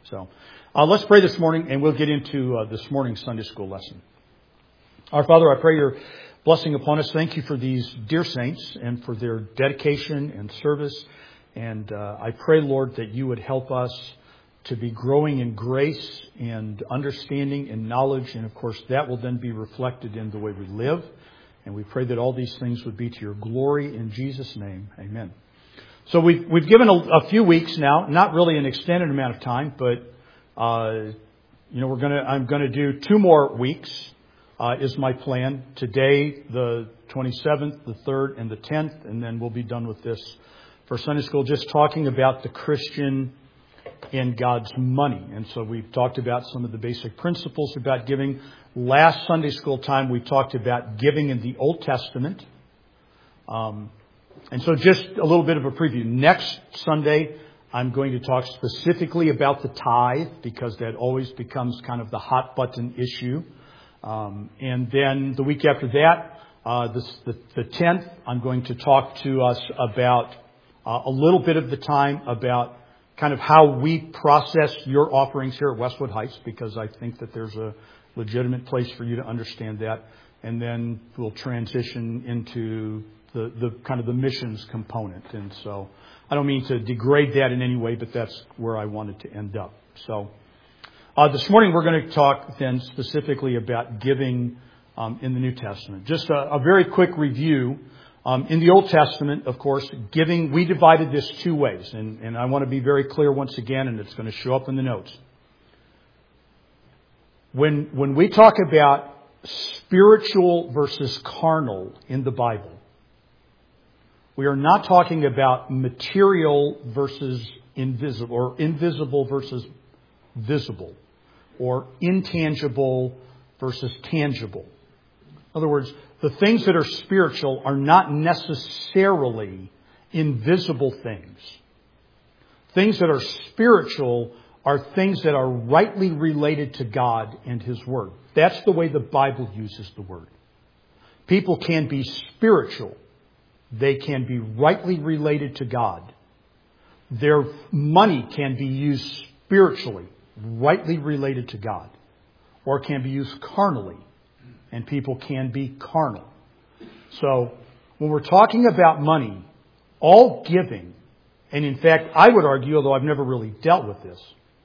So let's pray this morning, and we'll get into this morning's Sunday school lesson. Our Father, I pray your blessing upon us. Thank you for these dear saints and for their dedication and service. And I pray, Lord, that you would help us to be growing in grace and understanding and knowledge. And, of course, that will then be reflected in the way we live. And we pray that all these things would be to your glory in Jesus' name. Amen. So we've given a few weeks now, not really an extended amount of time, but I'm going to do 2 more weeks is my plan. Today, the 27th, the 3rd, and the 10th, and then we'll be done with this for Sunday school, just talking about the Christian and God's money. And so we've talked about some of the basic principles about giving. Last Sunday school time, we talked about giving in the Old Testament. And so just a little bit of a preview. Next Sunday, I'm going to talk specifically about the tithe, because that always becomes kind of the hot button issue. And then the week after that, the 10th, I'm going to talk to us about a little bit of the time about kind of how we process your offerings here at Westwood Heights, because I think that there's a legitimate place for you to understand that. And then we'll transition into the kind of the missions component. And so I don't mean to degrade that in any way, but that's where I wanted to end up. So this morning we're going to talk then specifically about giving in the New Testament. Just a very quick review. In the Old Testament, of course, giving, we divided this 2 ways. And I want to be very clear once again, and it's going to show up in the notes. When we talk about spiritual versus carnal in the Bible, we are not talking about material versus invisible, or invisible versus visible, or intangible versus tangible. In other words, the things that are spiritual are not necessarily invisible things. Things that are spiritual are things that are rightly related to God and His Word. That's the way the Bible uses the word. People can be spiritual. They can be rightly related to God. Their money can be used spiritually, rightly related to God, or can be used carnally, and people can be carnal. So when we're talking about money, all giving, and in fact, I would argue, although I've never really dealt with this,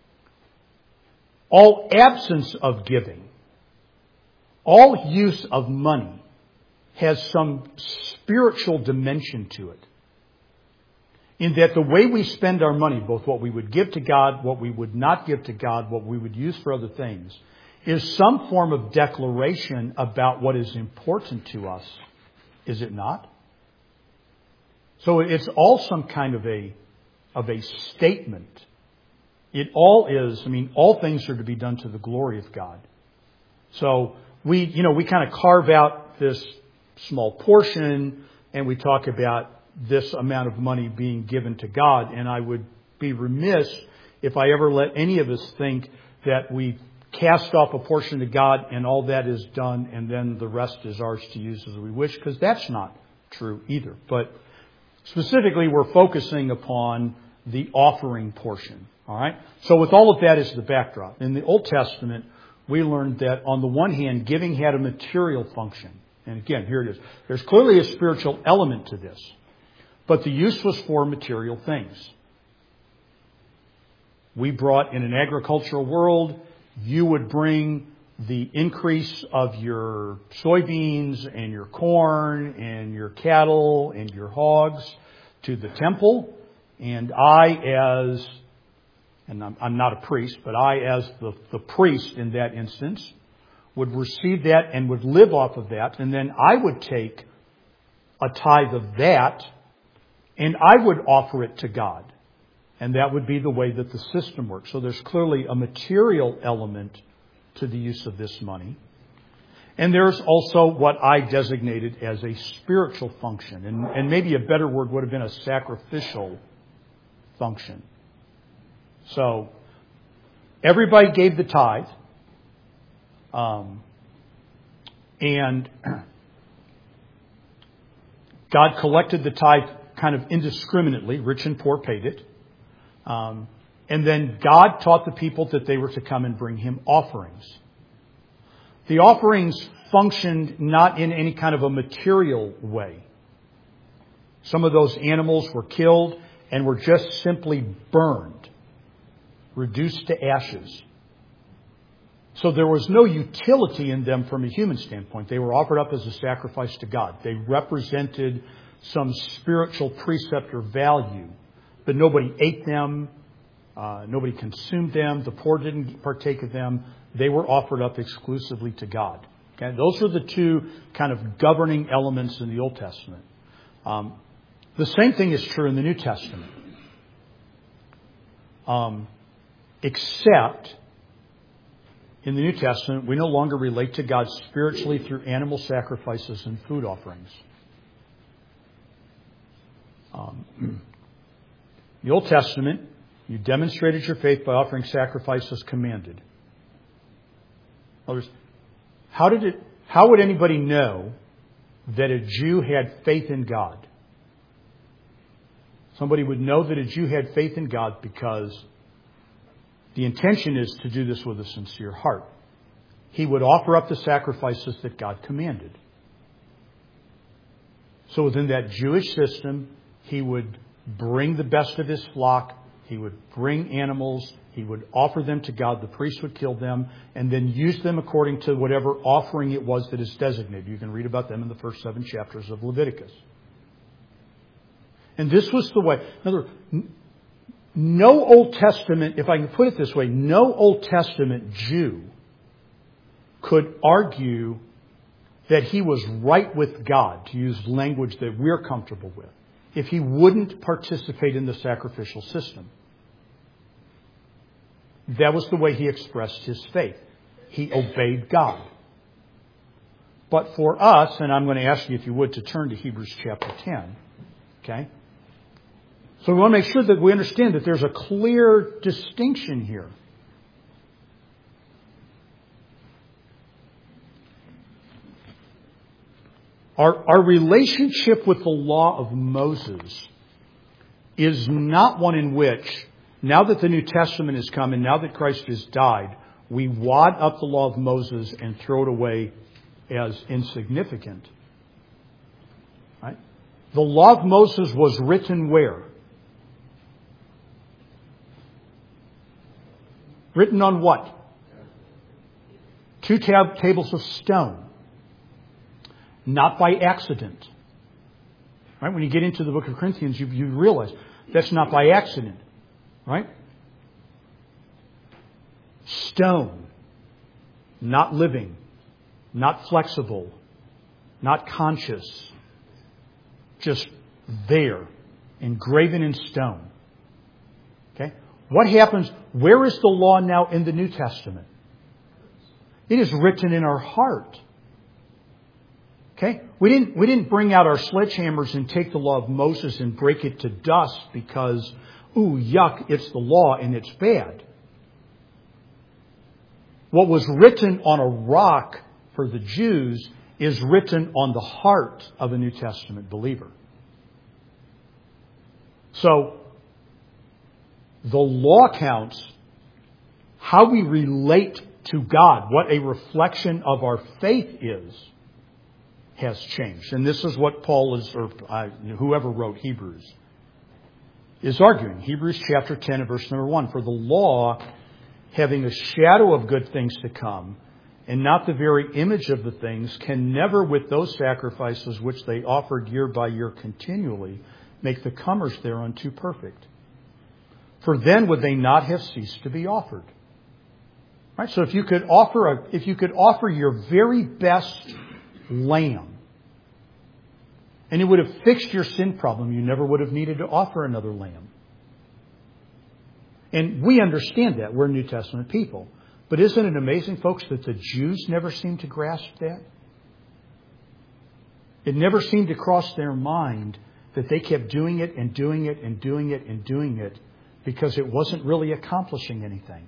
all absence of giving, all use of money has some spiritual dimension to it. In that the way we spend our money, both what we would give to God, what we would not give to God, what we would use for other things, is some form of declaration about what is important to us. Is it not? So it's all some kind of a statement. It all is, all things are to be done to the glory of God. So we kind of carve out this small portion, and we talk about this amount of money being given to God. And I would be remiss if I ever let any of us think that we cast off a portion to God and all that is done and then the rest is ours to use as we wish, because that's not true either. But specifically, we're focusing upon the offering portion. All right. So with all of that as the backdrop, in the Old Testament, we learned that on the one hand, giving had a material function. And again, here it is. There's clearly a spiritual element to this. But the use was for material things. We brought, in an agricultural world, you would bring the increase of your soybeans and your corn and your cattle and your hogs to the temple. And I'm not a priest, but I, as the priest in that instance, would receive that and would live off of that. And then I would take a tithe of that and I would offer it to God. And that would be the way that the system works. So there's clearly a material element to the use of this money. And there's also what I designated as a spiritual function. And maybe a better word would have been a sacrificial function. So everybody gave the tithe. And God collected the tithe kind of indiscriminately. Rich and poor paid it. And And then God taught the people that they were to come and bring Him offerings. The offerings functioned not in any kind of a material way. Some of those animals were killed and were just simply burned, reduced to ashes. So there was no utility in them from a human standpoint. They were offered up as a sacrifice to God. They represented some spiritual precept or value, but nobody ate them. Nobody consumed them. The poor didn't partake of them. They were offered up exclusively to God. Okay? Those are the two kind of governing elements in the Old Testament. The same thing is true in the New Testament. Except in the New Testament, we no longer relate to God spiritually through animal sacrifices and food offerings. The Old Testament, you demonstrated your faith by offering sacrifices commanded. In other words, how would anybody know that a Jew had faith in God? Somebody would know that a Jew had faith in God because the intention is to do this with a sincere heart. He would offer up the sacrifices that God commanded. So within that Jewish system, he would bring the best of his flock. He would bring animals. He would offer them to God. The priest would kill them and then use them according to whatever offering it was that is designated. You can read about them in the first 7 chapters of Leviticus. And this was the way. In other words, no Old Testament, if I can put it this way, no Old Testament Jew could argue that he was right with God, to use language that we're comfortable with, if he wouldn't participate in the sacrificial system. That was the way he expressed his faith. He obeyed God. But for us, and I'm going to ask you if you would to turn to Hebrews chapter 10, okay? So we want to make sure that we understand that there's a clear distinction here. Our relationship with the law of Moses is not one in which, now that the New Testament has come and now that Christ has died, we wad up the law of Moses and throw it away as insignificant. Right? The law of Moses was written where? Written on what? 2 tables of stone. Not by accident. Right? When you get into the book of Corinthians, you realize that's not by accident. Right? Stone. Not living. Not flexible. Not conscious. Just there. Engraven in stone. Okay? What happens? Where is the law now in the New Testament? It is written in our heart. Okay? We didn't bring out our sledgehammers and take the law of Moses and break it to dust because, ooh, yuck, it's the law and it's bad. What was written on a rock for the Jews is written on the heart of a New Testament believer. So, the law counts. How we relate to God, what a reflection of our faith is, has changed. And this is what Paul is, or whoever wrote Hebrews, is arguing. Hebrews chapter 10 and verse number 1. For the law, having a shadow of good things to come, and not the very image of the things, can never with those sacrifices which they offered year by year continually, make the comers thereunto perfect. For then would they not have ceased to be offered. Right? So if you could offer your very best lamb, and it would have fixed your sin problem, you never would have needed to offer another lamb. And we understand that. We're New Testament people. But isn't it amazing, folks, that the Jews never seemed to grasp that? It never seemed to cross their mind that they kept doing it and doing it and doing it and doing it because it wasn't really accomplishing anything.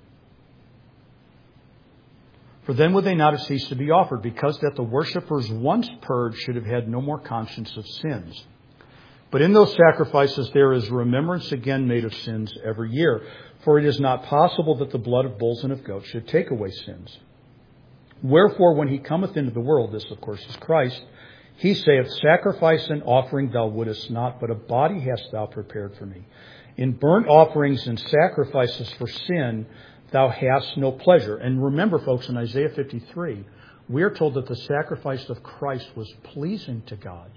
For then would they not have ceased to be offered, because that the worshippers once purged should have had no more conscience of sins. But in those sacrifices there is remembrance again made of sins every year. For it is not possible that the blood of bulls and of goats should take away sins. Wherefore, when he cometh into the world, this of course is Christ, he saith, sacrifice and offering thou wouldest not, but a body hast thou prepared for me. In burnt offerings and sacrifices for sin thou hast no pleasure. And remember, folks, in Isaiah 53, we are told that the sacrifice of Christ was pleasing to God.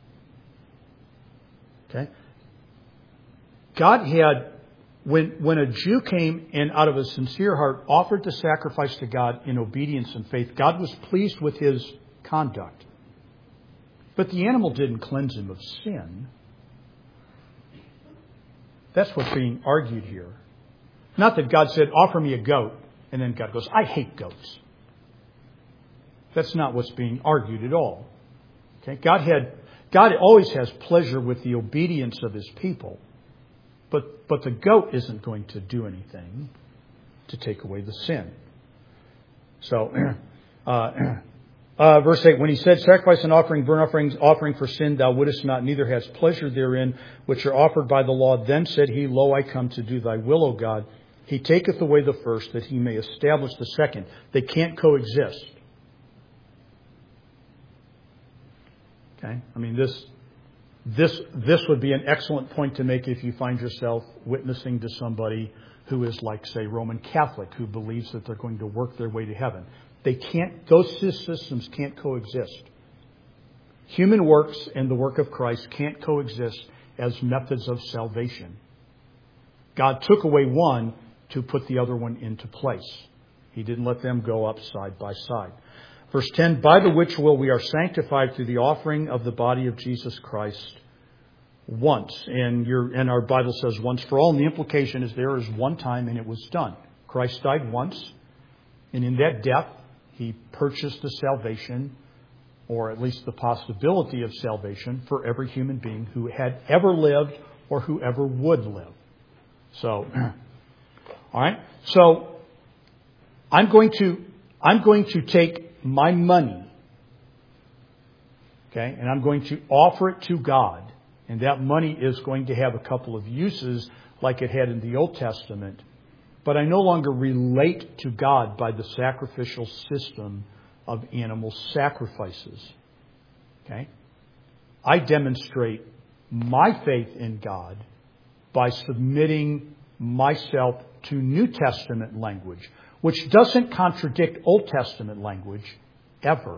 Okay? God had, when a Jew came and out of a sincere heart offered the sacrifice to God in obedience and faith, God was pleased with his conduct. But the animal didn't cleanse him of sin. That's what's being argued here. Not that God said, offer me a goat, and then God goes, I hate goats. That's not what's being argued at all. Okay? God always has pleasure with the obedience of his people. But the goat isn't going to do anything to take away the sin. So, verse 8, when he said, sacrifice and offering, burnt offerings, offering for sin, thou wouldest not, neither hast pleasure therein, which are offered by the law. Then said he, lo, I come to do thy will, O God. He taketh away the first, that he may establish the second. They can't coexist. Okay? I mean, this would be an excellent point to make if you find yourself witnessing to somebody who is like, say, Roman Catholic, who believes that they're going to work their way to heaven. Those systems can't coexist. Human works and the work of Christ can't coexist as methods of salvation. God took away one to put the other one into place. He didn't let them go up side by side. Verse 10, by the which will we are sanctified through the offering of the body of Jesus Christ once. And our Bible says once for all. And the implication is there is one time and it was done. Christ died once. And in that death, he purchased the salvation, or at least the possibility of salvation, for every human being who had ever lived or who ever would live. So, all right. So, I'm going to take my money, okay, and I'm going to offer it to God. And that money is going to have a couple of uses like it had in the Old Testament. But I no longer relate to God by the sacrificial system of animal sacrifices. Okay? I demonstrate my faith in God by submitting myself to New Testament language, which doesn't contradict Old Testament language ever.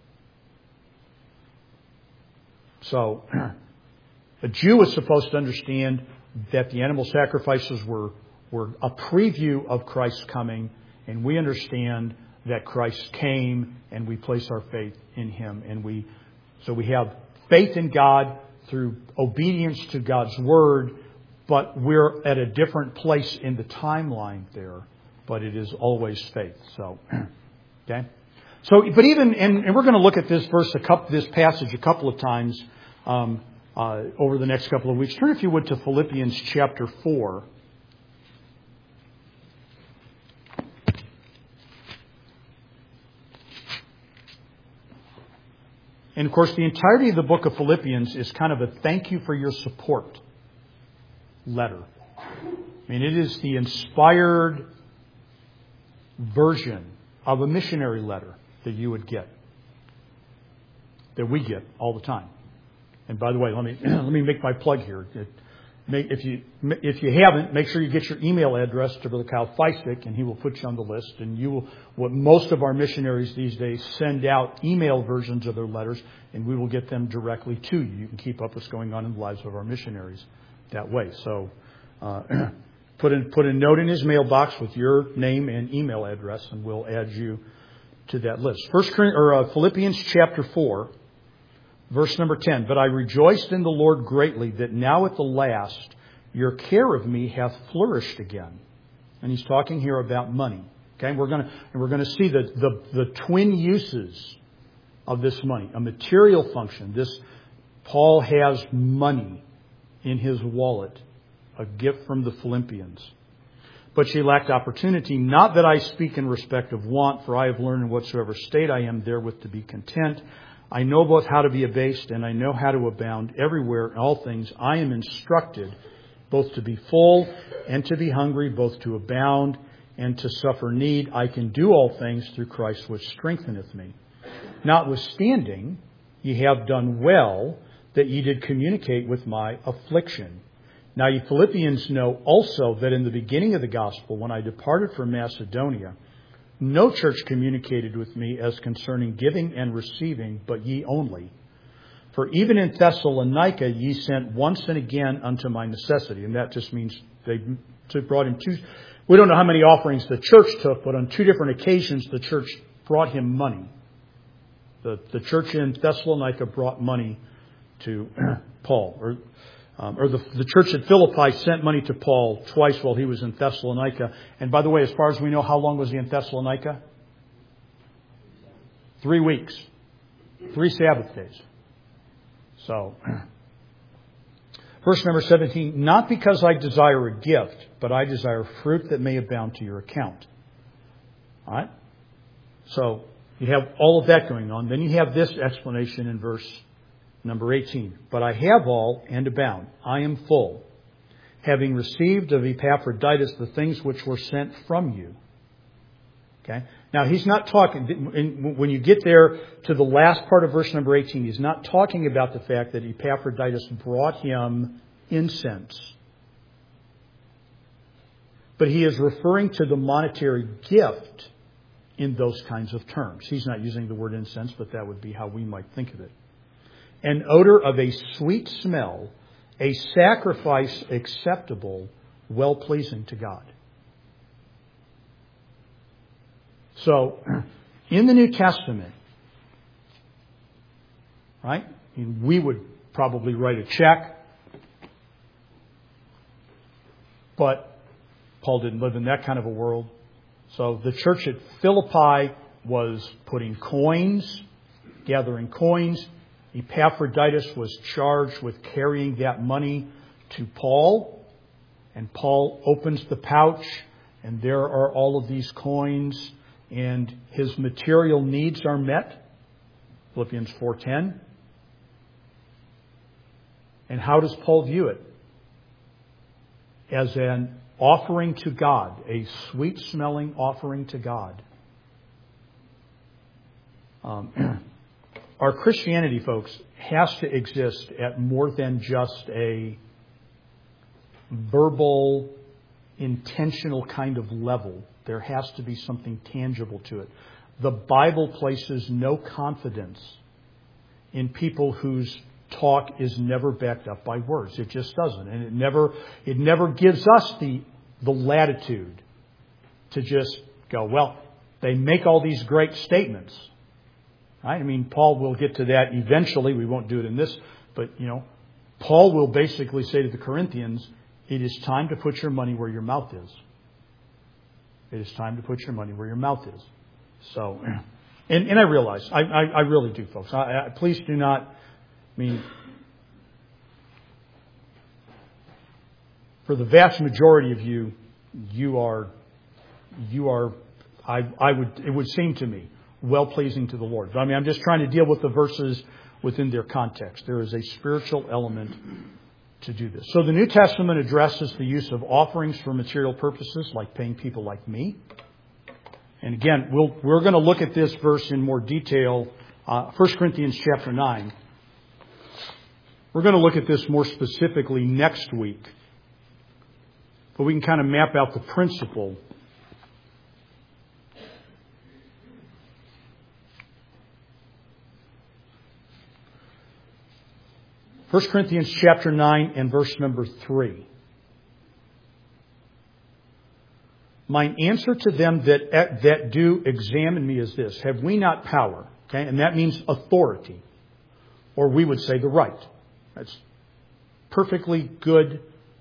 So, a Jew is supposed to understand that the animal sacrifices were a preview of Christ's coming, and we understand that Christ came and we place our faith in him. So we have faith in God through obedience to God's word, but we're at a different place in the timeline there. But it is always faith. So, okay. So, but even, and we're going to look at this verse, this passage a couple of times over the next couple of weeks. Turn, if you would, to Philippians chapter 4. And of course, the entirety of the book of Philippians is kind of a thank you for your support letter. I mean, it is the inspired version of a missionary letter that you would get, that we get all the time. And by the way, let me make my plug here. If you haven't, make sure you get your email address to Brother Kyle Feistik, and he will put you on the list. And what most of our missionaries these days send out email versions of their letters, and we will get them directly to you. You can keep up what's going on in the lives of our missionaries that way. So, put a note in his mailbox with your name and email address, and we'll add you to that list. Philippians chapter 4, verse number 10. But I rejoiced in the Lord greatly that now at the last your care of me hath flourished again. And he's talking here about money. Okay, we're going to see the twin uses of this money, a material function. Paul has money in his wallet, a gift from the Philippians. But she lacked opportunity, not that I speak in respect of want, for I have learned in whatsoever state I am therewith to be content. I know both how to be abased and I know how to abound. Everywhere in all things I am instructed both to be full and to be hungry, both to abound and to suffer need. I can do all things through Christ which strengtheneth me. Notwithstanding, ye have done well that ye did communicate with my affliction. Now ye Philippians know also that in the beginning of the gospel, when I departed from Macedonia, no church communicated with me as concerning giving and receiving, but ye only. For even in Thessalonica ye sent once and again unto my necessity. And that just means they brought him two. We don't know how many offerings the church took, but on two different occasions the church brought him money. The church in Thessalonica brought money to Paul. Or the church at Philippi sent money to Paul twice while he was in Thessalonica. And by the way, as far as we know, how long was he in Thessalonica? 3 weeks. 3 Sabbath days. So, verse number 17, not because I desire a gift, but I desire fruit that may abound to your account. All right? So, you have all of that going on. Then you have this explanation in verse number 18. But I have all and abound. I am full, having received of Epaphroditus the things which were sent from you. Okay? Now, he's not talking, when you get there to the last part of verse number 18, he's not talking about the fact that Epaphroditus brought him incense. But he is referring to the monetary gift in those kinds of terms. He's not using the word incense, but that would be how we might think of it. An odor of a sweet smell, a sacrifice acceptable, well-pleasing to God. So, in the New Testament, right, we would probably write a check, but Paul didn't live in that kind of a world. So the church at Philippi was putting coins, gathering coins. Epaphroditus was charged with carrying that money to Paul. And Paul opens the pouch, and there are all of these coins, and his material needs are met. Philippians 4:10. And how does Paul view it? As an offering to God, a sweet-smelling offering to God. Our Christianity, folks, has to exist at more than just a verbal, intentional kind of level. There has to be something tangible to it. The Bible places no confidence in people whose talk is never backed up by words. It just doesn't. And it never gives us the latitude to just go, well, they make all these great statements. Right? I mean, Paul will get to that eventually. We won't do it in this. But, Paul will basically say to the Corinthians, it is time to put your money where your mouth is. It is time to put your money where your mouth is. So, and I realize, I really do, folks. Please do not, for the vast majority of you, it would seem to me, well-pleasing to the Lord. But I'm just trying to deal with the verses within their context. There is a spiritual element to do this. So the New Testament addresses the use of offerings for material purposes, like paying people like me. And again, we're going to look at this verse in more detail. 1 Corinthians chapter 9. We're going to look at this more specifically next week. But we can kind of map out the principle. 1 Corinthians chapter 9 and verse number 3. Mine answer to them that do examine me is this: have we not power? Okay, and that means authority, or we would say the right. That's perfectly good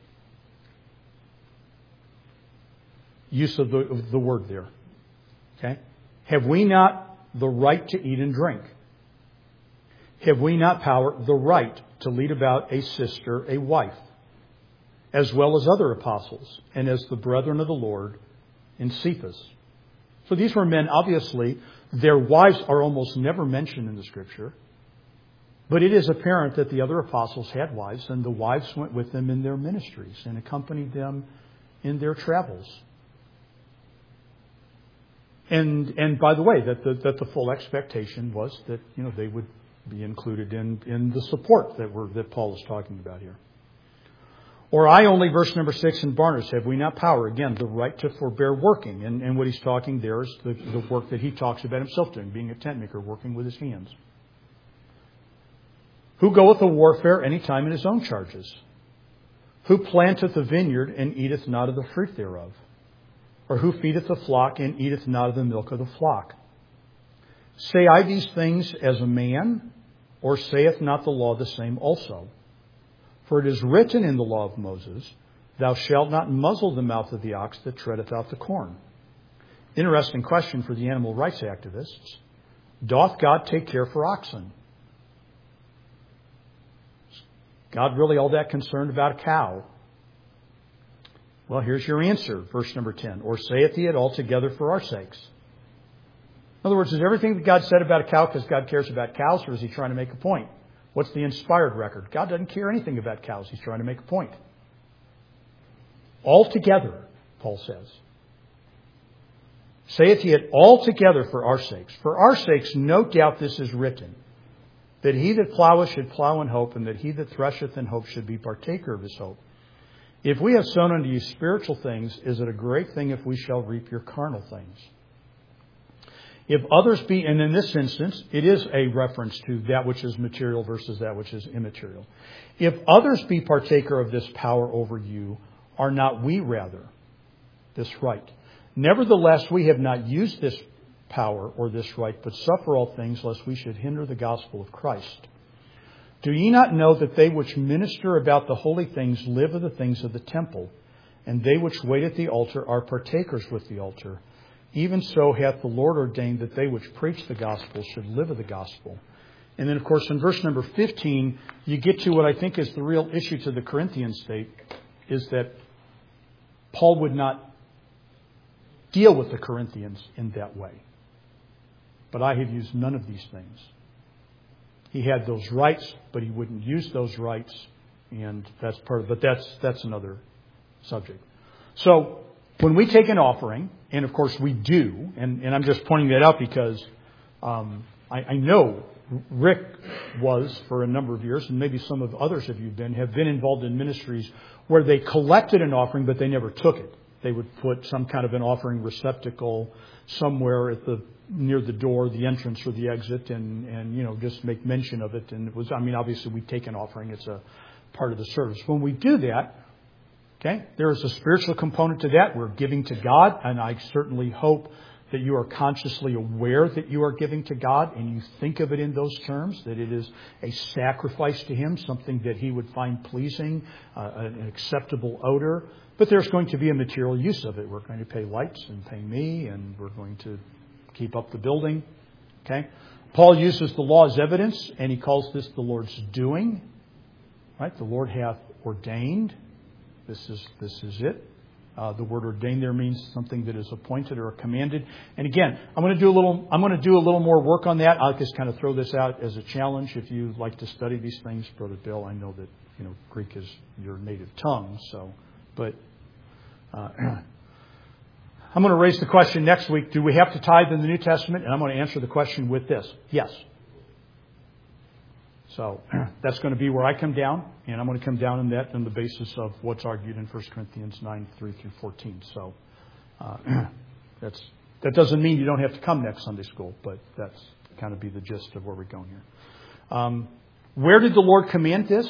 use of the word there. Okay, have we not the right to eat and drink? Have we not power, the right to lead about a sister, a wife, as well as other apostles, and as the brethren of the Lord in Cephas? So these were men, obviously, their wives are almost never mentioned in the Scripture. But it is apparent that the other apostles had wives, and the wives went with them in their ministries and accompanied them in their travels. And by the way, that the full expectation was that they would be included in the support that Paul is talking about here. Or I only, verse number 6 in Barnabas, have we not power? Again, the right to forbear working. And what he's talking there is the work that he talks about himself doing, being a tent maker, working with his hands. Who goeth a warfare any time in his own charges? Who planteth a vineyard and eateth not of the fruit thereof? Or who feedeth the flock and eateth not of the milk of the flock? Say I these things as a man, or saith not the law the same also? For it is written in the law of Moses, Thou shalt not muzzle the mouth of the ox that treadeth out the corn. Interesting question for the animal rights activists. Doth God take care for oxen? Is God really all that concerned about a cow? Well, here's your answer, verse number 10. Or saith he it altogether for our sakes? In other words, is everything that God said about a cow because God cares about cows, or is he trying to make a point? What's the inspired record? God doesn't care anything about cows. He's trying to make a point. Altogether, Paul says. Saith he it altogether for our sakes? For our sakes, no doubt this is written, that he that ploweth should plow in hope, and that he that thresheth in hope should be partaker of his hope. If we have sown unto you spiritual things, is it a great thing if we shall reap your carnal things? If others be, and in this instance, it is a reference to that which is material versus that which is immaterial. If others be partaker of this power over you, are not we rather this right? Nevertheless, we have not used this power or this right, but suffer all things, lest we should hinder the gospel of Christ. Do ye not know that they which minister about the holy things live of the things of the temple, and they which wait at the altar are partakers with the altar? Even so hath the Lord ordained that they which preach the gospel should live of the gospel. And then, of course, in verse number 15, you get to what I think is the real issue to the Corinthian state, is that Paul would not deal with the Corinthians in that way. But I have used none of these things. He had those rights, but he wouldn't use those rights, and that's part of it. But that's another subject. So when we take an offering, and of course we do, and I'm just pointing that out because I know Rick was for a number of years, and maybe some of others of you have been involved in ministries where they collected an offering, but they never took it. They would put some kind of an offering receptacle somewhere near the door, the entrance or the exit, and just make mention of it. And it was, obviously we take an offering. It's a part of the service. When we do that, okay, there is a spiritual component to that. We're giving to God, and I certainly hope that you are consciously aware that you are giving to God, and you think of it in those terms, that it is a sacrifice to Him, something that He would find pleasing, an acceptable odor. But there's going to be a material use of it. We're going to pay lights and pay me, and we're going to keep up the building. Okay? Paul uses the law as evidence, and he calls this the Lord's doing. Right? The Lord hath ordained. This is it. The word ordained there means something that is appointed or commanded. And again, I'm going to do a little more work on that. I'll just kind of throw this out as a challenge. If you like to study these things, Brother Bill, I know that Greek is your native tongue. But I'm going to raise the question next week: do we have to tithe in the New Testament? And I'm going to answer the question with this: yes. So that's going to be where I come down, and I'm going to come down in that on the basis of what's argued in 1 Corinthians 9, 3 through 14. So that doesn't mean you don't have to come next Sunday school, but that's kind of be the gist of where we're going here. Where did the Lord command this?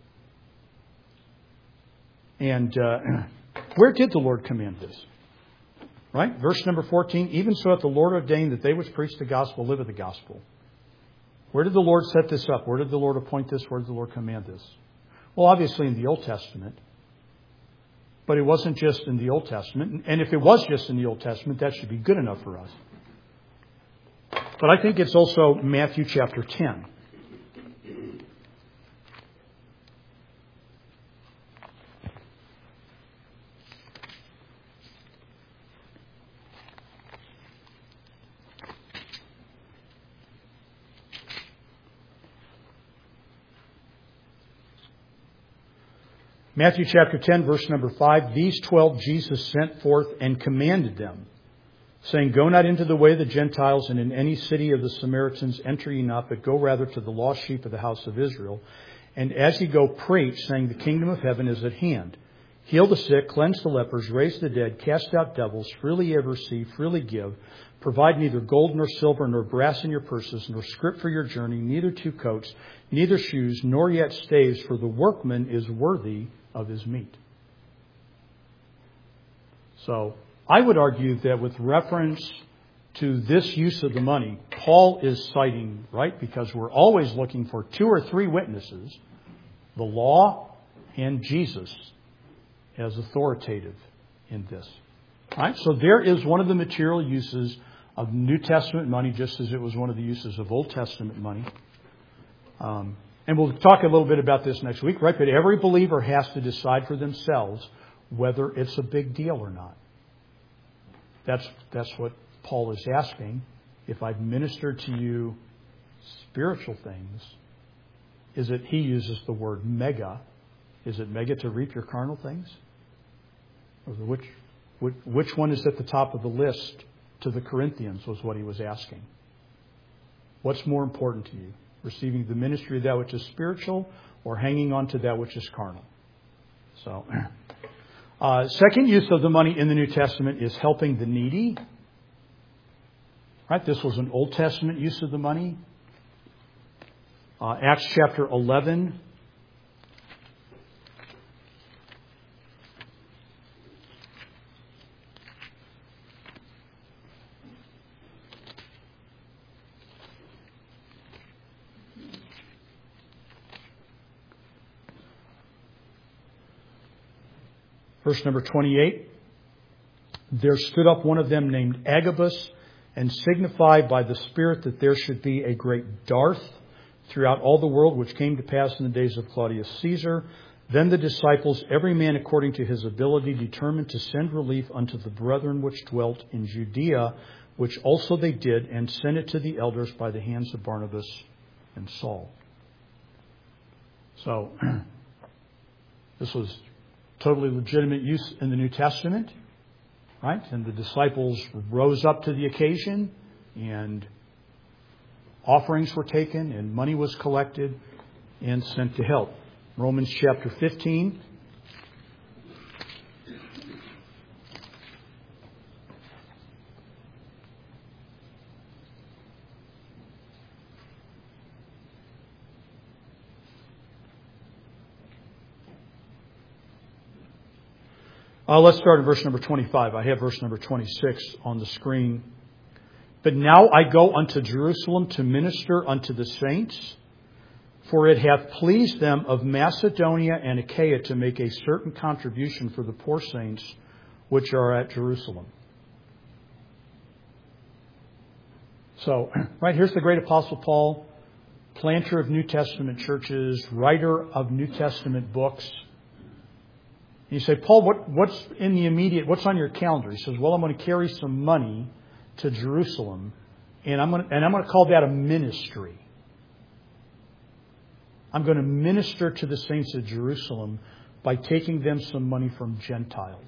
And where did the Lord command this? Right? Verse number 14, even so hath the Lord ordained that they which preach the gospel live of the gospel. Where did the Lord set this up? Where did the Lord appoint this? Where did the Lord command this? Well, obviously in the Old Testament. But it wasn't just in the Old Testament. And if it was just in the Old Testament, that should be good enough for us. But I think it's also Matthew chapter 10. Matthew chapter 10, verse number 5, these 12 Jesus sent forth and commanded them, saying, go not into the way of the Gentiles, and in any city of the Samaritans enter ye not, but go rather to the lost sheep of the house of Israel. And as ye go, preach, saying, the kingdom of heaven is at hand. Heal the sick, cleanse the lepers, raise the dead, cast out devils, freely ye receive, freely give. Provide neither gold nor silver nor brass in your purses, nor scrip for your journey, neither 2 coats, neither shoes, nor yet staves, for the workman is worthy of his meat. So, I would argue that with reference to this use of the money, Paul is citing, right, because we're always looking for 2 or 3 witnesses, the law and Jesus, as authoritative in this. Right? So there is one of the material uses of New Testament money, just as it was one of the uses of Old Testament money. And we'll talk a little bit about this next week, right? But every believer has to decide for themselves whether it's a big deal or not. That's what Paul is asking. If I've ministered to you spiritual things, is it, he uses the word mega. Is it mega to reap your carnal things? Or which one is at the top of the list to the Corinthians was what he was asking. What's more important to you? Receiving the ministry of that which is spiritual or hanging on to that which is carnal? So, second use of the money in the New Testament is helping the needy. Right? This was an Old Testament use of the money. Acts chapter 11. Verse number 28, there stood up one of them named Agabus, and signified by the Spirit that there should be a great dearth throughout all the world, which came to pass in the days of Claudius Caesar. Then the disciples, every man according to his ability, determined to send relief unto the brethren which dwelt in Judea, which also they did, and sent it to the elders by the hands of Barnabas and Saul. So, this was totally legitimate use in the New Testament, right? And the disciples rose up to the occasion, and offerings were taken, and money was collected and sent to help. Romans chapter 15. Let's start in verse number 25. I have verse number 26 on the screen. But now I go unto Jerusalem to minister unto the saints, for it hath pleased them of Macedonia and Achaia to make a certain contribution for the poor saints which are at Jerusalem. So, right, here's the great Apostle Paul, planter of New Testament churches, writer of New Testament books. You say, Paul, what's in the immediate, what's on your calendar? He says, well, I'm going to carry some money to Jerusalem, and I'm going to call that a ministry. I'm going to minister to the saints of Jerusalem by taking them some money from Gentiles.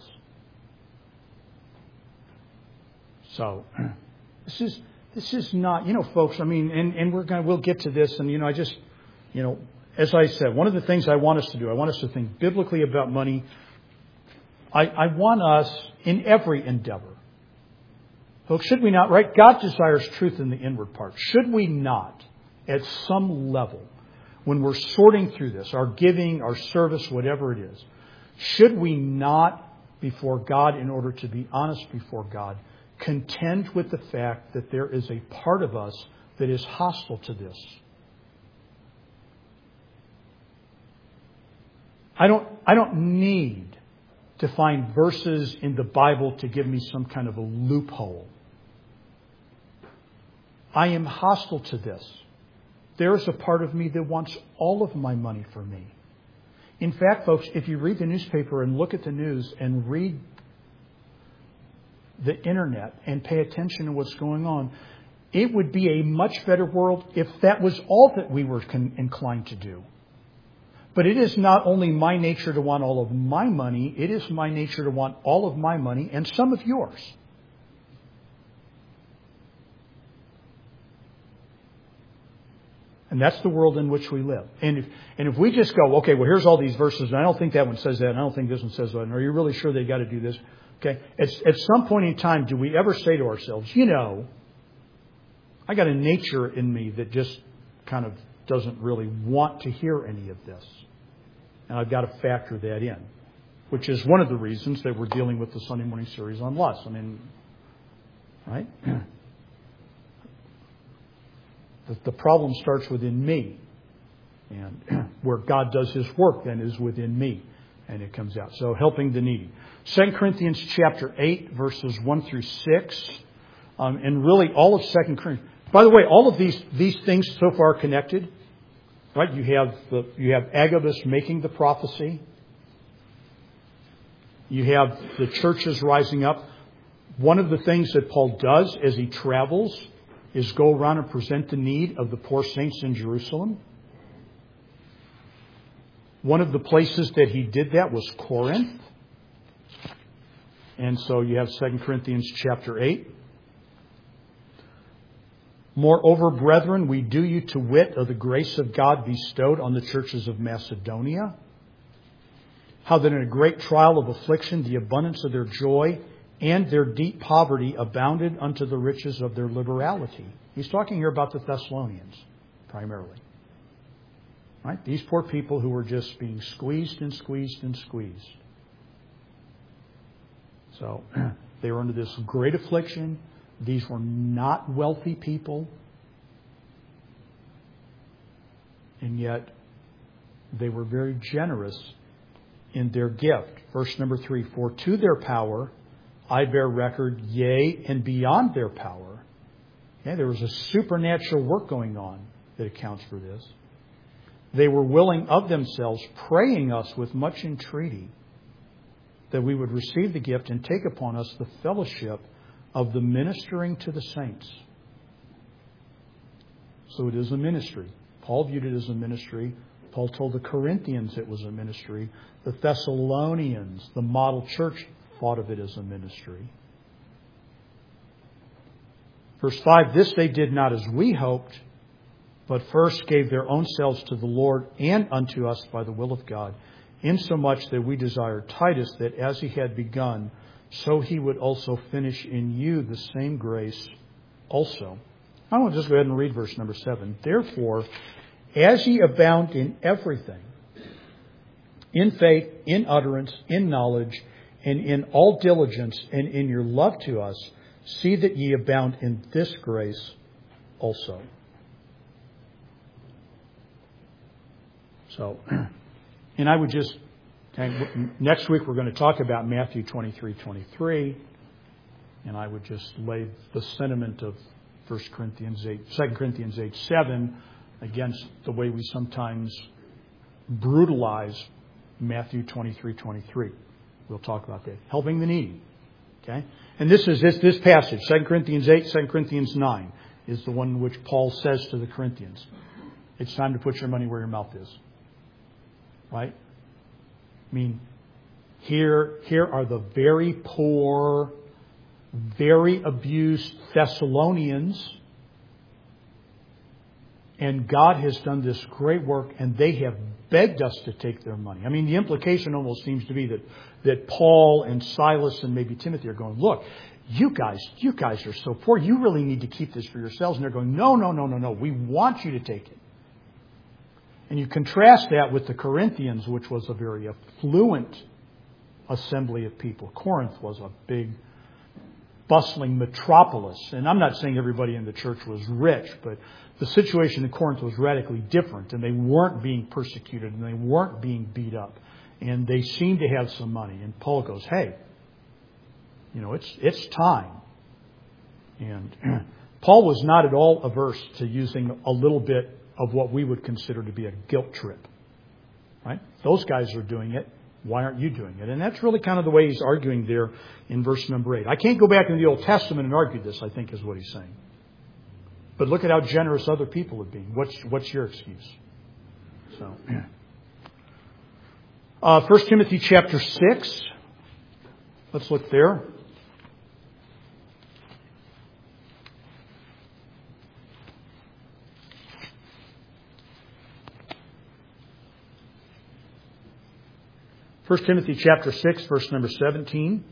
So, this is not, folks, I mean, and we'll get to this, and, as I said, one of the things I want us to do, I want us to think biblically about money. I want us in every endeavor. Folks, should we not, right? God desires truth in the inward part. Should we not, at some level, when we're sorting through this, our giving, our service, whatever it is, should we not, before God, in order to be honest before God, contend with the fact that there is a part of us that is hostile to this? I don't need to find verses in the Bible to give me some kind of a loophole. I am hostile to this. There is a part of me that wants all of my money for me. In fact, folks, if you read the newspaper and look at the news and read the internet and pay attention to what's going on, it would be a much better world if that was all that we were inclined to do. But it is not only my nature to want all of my money, it is my nature to want all of my money and some of yours. And that's the world in which we live. And if we just go, okay, well, here's all these verses, and I don't think that one says that, and I don't think this one says that, and are you really sure they got to do this? Okay, at some point in time, do we ever say to ourselves, I got a nature in me that just kind of doesn't really want to hear any of this. And I've got to factor that in, which is one of the reasons that we're dealing with the Sunday morning series on lust. I mean, right? The problem starts within me. And where God does His work then is within me. And it comes out. So helping the needy. 2 Corinthians chapter 8, verses 1 through 6. And really all of 2 Corinthians. By the way, all of these things so far are connected. Right? You have Agabus making the prophecy. You have the churches rising up. One of the things that Paul does as he travels is go around and present the need of the poor saints in Jerusalem. One of the places that he did that was Corinth. And so you have 2 Corinthians chapter 8. Moreover, brethren, we do you to wit of the grace of God bestowed on the churches of Macedonia, how that in a great trial of affliction the abundance of their joy and their deep poverty abounded unto the riches of their liberality. He's talking here about the Thessalonians, primarily. Right? These poor people who were just being squeezed and squeezed and squeezed. So they were under this great affliction. These were not wealthy people. And yet they were very generous in their gift. Verse number 3, for to their power I bear record, yea, and beyond their power. Okay, there was a supernatural work going on that accounts for this. They were willing of themselves, praying us with much entreaty that we would receive the gift and take upon us the fellowship of the ministering to the saints. So it is a ministry. Paul viewed it as a ministry. Paul told the Corinthians it was a ministry. The Thessalonians, the model church, thought of it as a ministry. Verse 5, this they did not as we hoped, but first gave their own selves to the Lord and unto us by the will of God, insomuch that we desired Titus that as he had begun, so he would also finish in you the same grace also. I want to just go ahead and read verse number 7. Therefore, as ye abound in everything, in faith, in utterance, in knowledge, and in all diligence, and in your love to us, see that ye abound in this grace also. So, and I would just, next week we're going to talk about Matthew 23:23, and I would just lay the sentiment of 2 Corinthians 8:7 against the way we sometimes brutalize Matthew 23:23. We'll talk about that. Helping the needy. Okay? And this is this passage, 2 Corinthians 8, 2 Corinthians 9, is the one in which Paul says to the Corinthians, it's time to put your money where your mouth is. Right? I mean, here are the very poor, very abused Thessalonians, and God has done this great work, and they have begged us to take their money. I mean, the implication almost seems to be that Paul and Silas and maybe Timothy are going, look, you guys are so poor, you really need to keep this for yourselves. And they're going, no, we want you to take it. And you contrast that with the Corinthians, which was a very affluent assembly of people. Corinth was a big, bustling metropolis. And I'm not saying everybody in the church was rich, but the situation in Corinth was radically different. And they weren't being persecuted and they weren't being beat up. And they seemed to have some money. And Paul goes, hey, it's time. And Paul was not at all averse to using a little bit of what we would consider to be a guilt trip. Right? Those guys are doing it. Why aren't you doing it? And that's really kind of the way he's arguing there in verse number 8. I can't go back into the Old Testament and argue this, I think is what he's saying. But look at how generous other people have been. What's your excuse? So, 1 Timothy chapter 6. Let's look there. First Timothy chapter 6, verse number 17.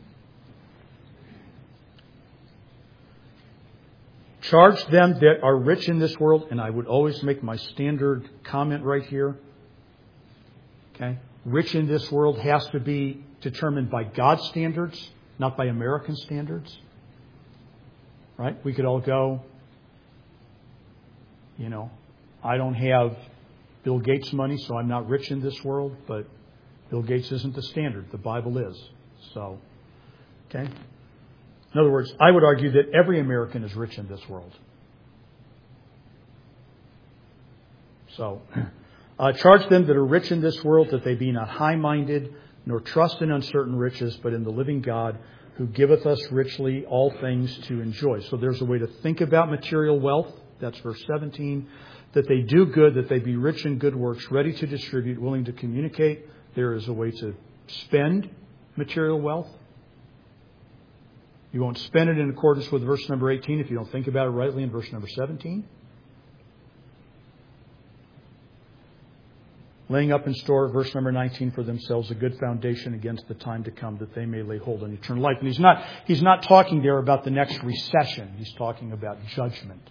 Charge them that are rich in this world, and I would always make my standard comment right here. Okay? Rich in this world has to be determined by God's standards, not by American standards. Right? We could all go, I don't have Bill Gates money, so I'm not rich in this world, but Bill Gates isn't the standard. The Bible is. So, okay? In other words, I would argue that every American is rich in this world. So, charge them that are rich in this world that they be not high-minded, nor trust in uncertain riches, but in the living God, who giveth us richly all things to enjoy. So there's a way to think about material wealth. That's verse 17. That they do good, that they be rich in good works, ready to distribute, willing to communicate. There is a way to spend material wealth. You won't spend it in accordance with verse number 18 if you don't think about it rightly in verse number 17. Laying up in store, verse number 19, for themselves a good foundation against the time to come, that they may lay hold on eternal life. And he's not talking there about the next recession. He's talking about judgment.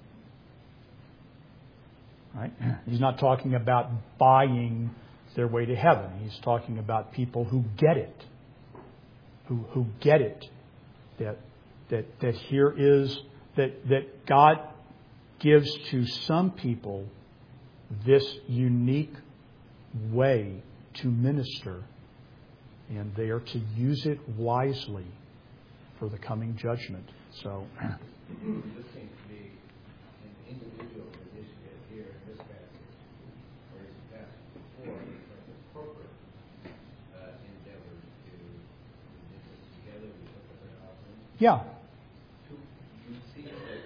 Right? He's not talking about buying their way to heaven. He's talking about people who get it. Who get it. That here is that God gives to some people this unique way to minister, and they are to use it wisely for the coming judgment. So this seems to be an individual initiative here in this passage, or is it passed before, in terms of corporate endeavors to do business together, to look at their offerings. yeah. You see that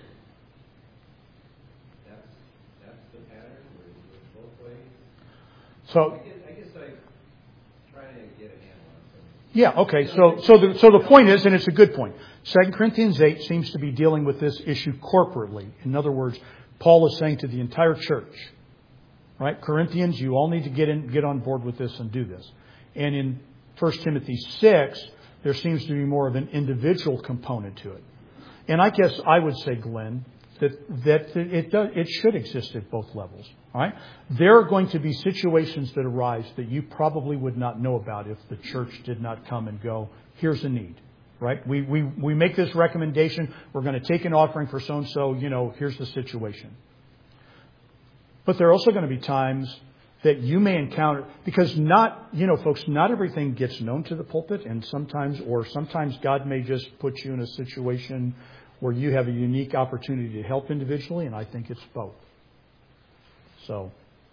that's the pattern, or is it both ways? So I guess I'm trying to get a handle on something. yeah, okay. So the point is, and it's a good point, 2 Corinthians 8 seems to be dealing with this issue corporately. In other words, Paul is saying to the entire church, right? Corinthians, you all need to get on board with this and do this. And in 1 Timothy 6, there seems to be more of an individual component to it. And I guess I would say, Glenn, that it should exist at both levels. All right? There are going to be situations that arise that you probably would not know about if the church did not come and go, here's a need. Right? We make this recommendation. We're going to take an offering for so-and-so. Here's the situation. But there are also going to be times that you may encounter, because folks, not everything gets known to the pulpit, and sometimes God may just put you in a situation where you have a unique opportunity to help individually, and I think it's both. So,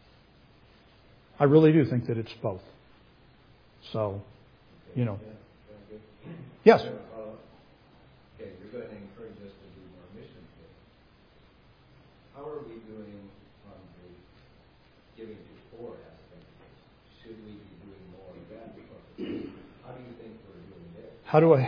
I really do think that it's both. So, Yes. Okay, you're going to encourage us to do more mission work. How are we doing on the giving to poor aspect? Should we be doing more of that? How do you think we're doing there? How do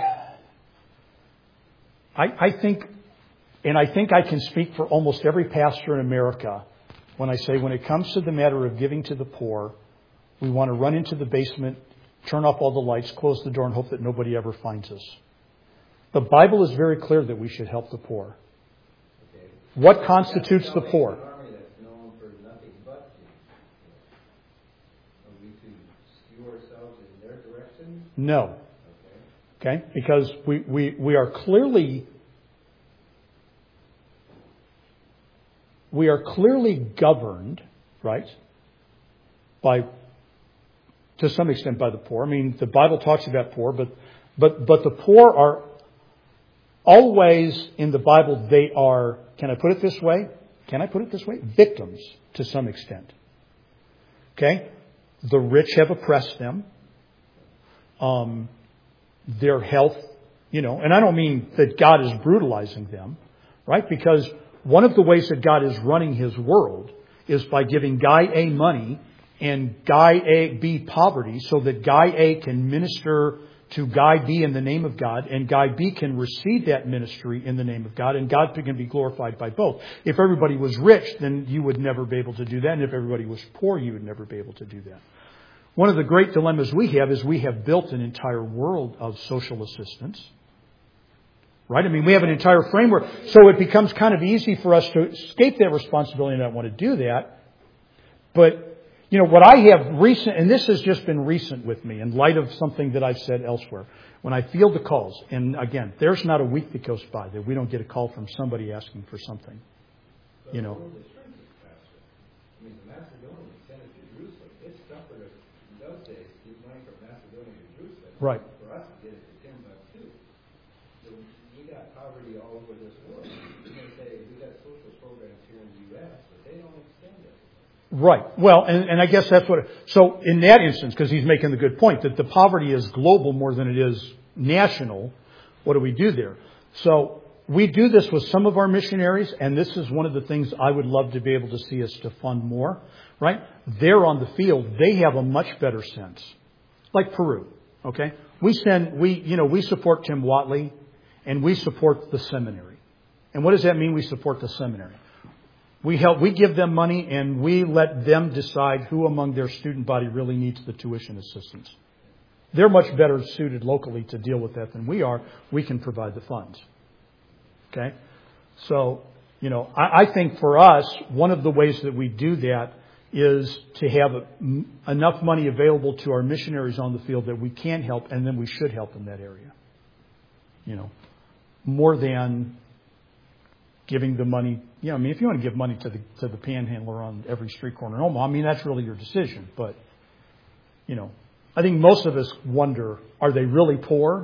I think, and I think I can speak for almost every pastor in America when I say when it comes to the matter of giving to the poor, we want to run into the basement, turn off all the lights, close the door, and hope that nobody ever finds us. The Bible is very clear that we should help the poor. Okay. What constitutes the poor? An army that's known for nothing but are we to skew ourselves in their direction? No. Okay? Because we are clearly governed, right, to some extent by the poor. I mean, the Bible talks about poor, but the poor are always in the Bible. They are, can I put it this way? Victims to some extent. Okay? The rich have oppressed them. Their health, and I don't mean that God is brutalizing them, right? Because one of the ways that God is running His world is by giving Guy A money and Guy A, B poverty so that Guy A can minister to Guy B in the name of God, and Guy B can receive that ministry in the name of God, and God can be glorified by both. If everybody was rich, then you would never be able to do that, and if everybody was poor, you would never be able to do that. One of the great dilemmas we have is we have built an entire world of social assistance. Right? I mean, we have an entire framework. So it becomes kind of easy for us to escape that responsibility, and I want to do that. But, what I have recent, and this has just been recent with me in light of something that I've said elsewhere. When I field the calls, and again, there's not a week that goes by that we don't get a call from somebody asking for something. But the world is shrinking faster. I mean, the Macedonians sent it to Jerusalem. It's tougher in those days to get money from Macedonia to Jerusalem. Right. For us to get it to Timbuktu. So you got poverty all over this world. You may say, we got social programs here in the U.S., but they don't extend it. Right. Well, and I guess that's what... So in that instance, because he's making the good point, that the poverty is global more than it is national, what do we do there? So we do this with some of our missionaries, and this is one of the things I would love to be able to see us to fund more, right? They're on the field. They have a much better sense. Like Peru, okay? We support Tim Watley, and we support the seminary. And what does that mean, we support the seminary? We give them money, and we let them decide who among their student body really needs the tuition assistance. They're much better suited locally to deal with that than we are. We can provide the funds. Okay? So, I think for us, one of the ways that we do that is to have enough money available to our missionaries on the field that we can help, and then we should help in that area. More than giving the money. If you want to give money to the panhandler on every street corner in Omaha, that's really your decision. But, I think most of us wonder, are they really poor?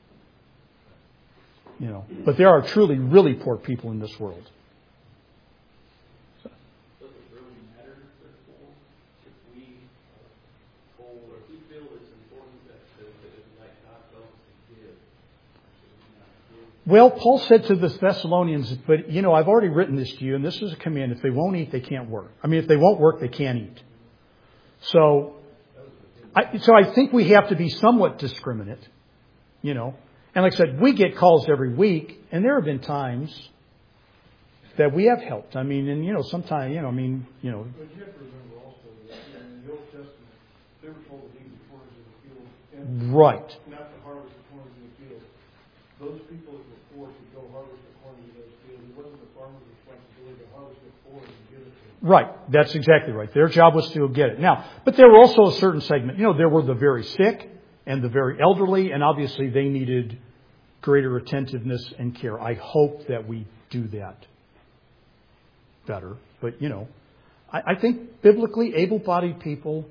But there are truly really poor people in this world. Does it really matter if they're poor? If we are poor, if we feel it's important that like God tells us to give, should we not give? Well, Paul said to the Thessalonians, but, I've already written this to you, and this is a command. If they won't eat, they can't work. If they won't work, they can't eat. So I think we have to be somewhat discriminate, And like I said, we get calls every week, and there have been times that we have helped. Sometimes, But you have to remember also that in the Old Testament, they were told to leave the corners of the field. And right. Not to harvest the corners of the field. Those people that were poor should go harvest the corners of those fields. It wasn't the farmer's responsibility to harvest the corn and give it to them. Right. That's exactly right. Their job was to get it. Now, but there were also a certain segment. There were the very sick and the very elderly, and obviously they needed greater attentiveness and care. I hope that we do that better. But, I think biblically able-bodied people,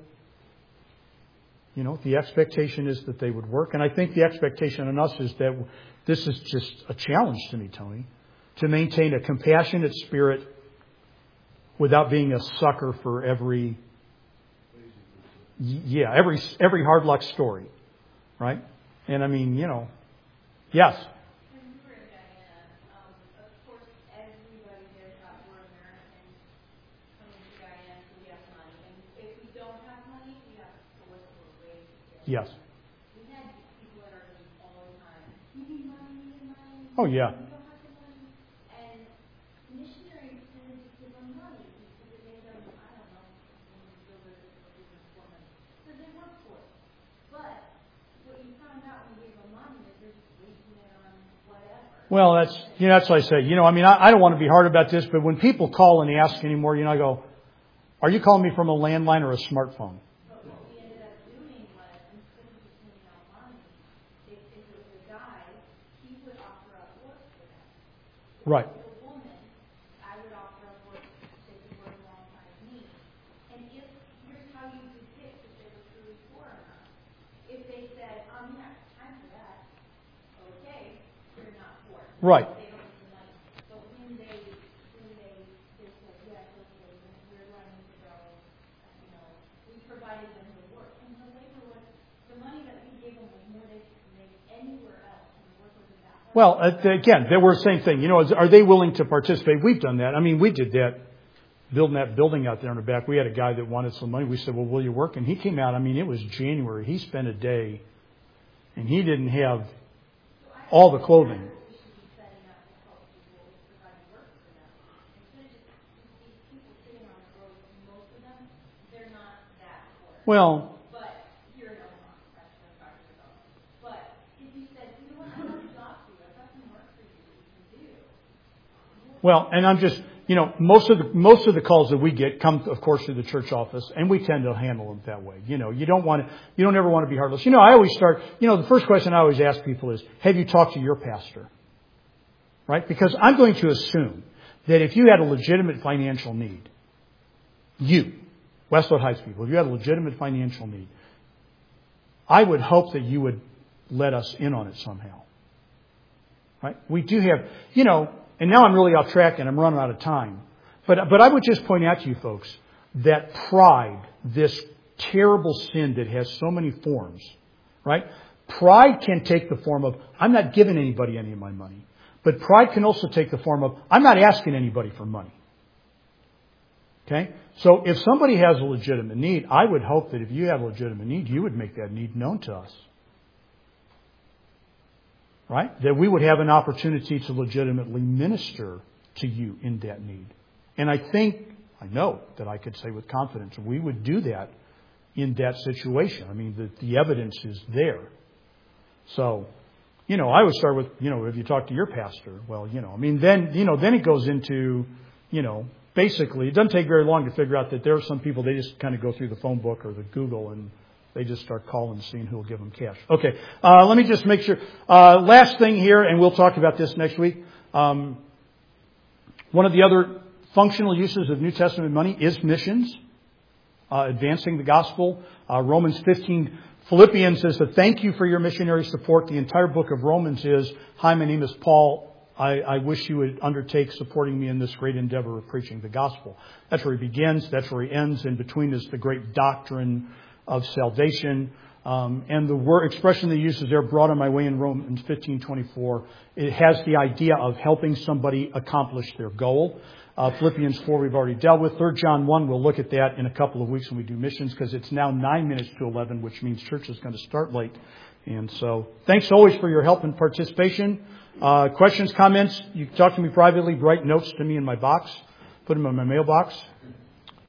the expectation is that they would work. And I think the expectation on us is that this is just a challenge to me, Tony, to maintain a compassionate spirit without being a sucker for every hard luck story. Right? And yes. Yes. We had people at our meetings all the time. You need money. Oh, yeah. You don't have the money. And missionaries tended to give them money because it made them, build a business for them. Because they worked for it. But what you found out when you gave them money is they're just wasting it on whatever. Well, that's what I say. I don't want to be hard about this, but when people call and ask anymore, I go, are you calling me from a landline or a smartphone? Right. As a woman, I would offer up work they could work alongside me. And here's how you depict if they were truly poor or not. If they said, I'm not time for that, okay, you're not poor. Right. They don't need the money. But when they said, yes, okay, we're letting you go, we provided them the work. And the labor was, the money that we gave them was more than they could make anywhere else. Well, again, they were the same thing. Are they willing to participate? We've done that. We did that building that building out there in the back. We had a guy that wanted some money. We said, well, will you work? And he came out. I mean, it was January. He spent a day, and he didn't have all the clothing. Well, well, and I'm just, most of the calls that we get come, of course, through the church office, and we tend to handle them that way. You don't ever want to be heartless. I always start, the first question I always ask people is, have you talked to your pastor? Right? Because I'm going to assume that if you had a legitimate financial need, Westwood Heights people, if you had a legitimate financial need, I would hope that you would let us in on it somehow. Right? We do have, and now I'm really off track and I'm running out of time. But I would just point out to you folks that pride, this terrible sin that has so many forms, right? Pride can take the form of, I'm not giving anybody any of my money. But pride can also take the form of, I'm not asking anybody for money. Okay? So if somebody has a legitimate need, I would hope that if you have a legitimate need, you would make that need known to us. Right? That we would have an opportunity to legitimately minister to you in that need. And I know that I could say with confidence, we would do that in that situation. I mean, the evidence is there. So, I would start with, if you talk to your pastor, well, then it goes into, basically, it doesn't take very long to figure out that there are some people, they just kind of go through the phone book or the Google and they just start calling, seeing who will give them cash. Okay, let me just make sure. Last thing here, and we'll talk about this next week. One of the other functional uses of New Testament money is missions, advancing the gospel. Romans 15, Philippians says to thank you for your missionary support. The entire book of Romans is, hi, my name is Paul. I wish you would undertake supporting me in this great endeavor of preaching the gospel. That's where he begins. That's where he ends. In between is the great doctrine of salvation. And the word expression that he uses there, brought on my way in Romans 15:24, it has the idea of helping somebody accomplish their goal. Philippians 4 we've already dealt with. 3 John 1, we'll look at that in a couple of weeks when we do missions, because it's now 9 minutes to 11, which means church is going to start late. And so thanks always for your help and participation. Questions, comments, you can talk to me privately, write notes to me in my box, put them in my mailbox.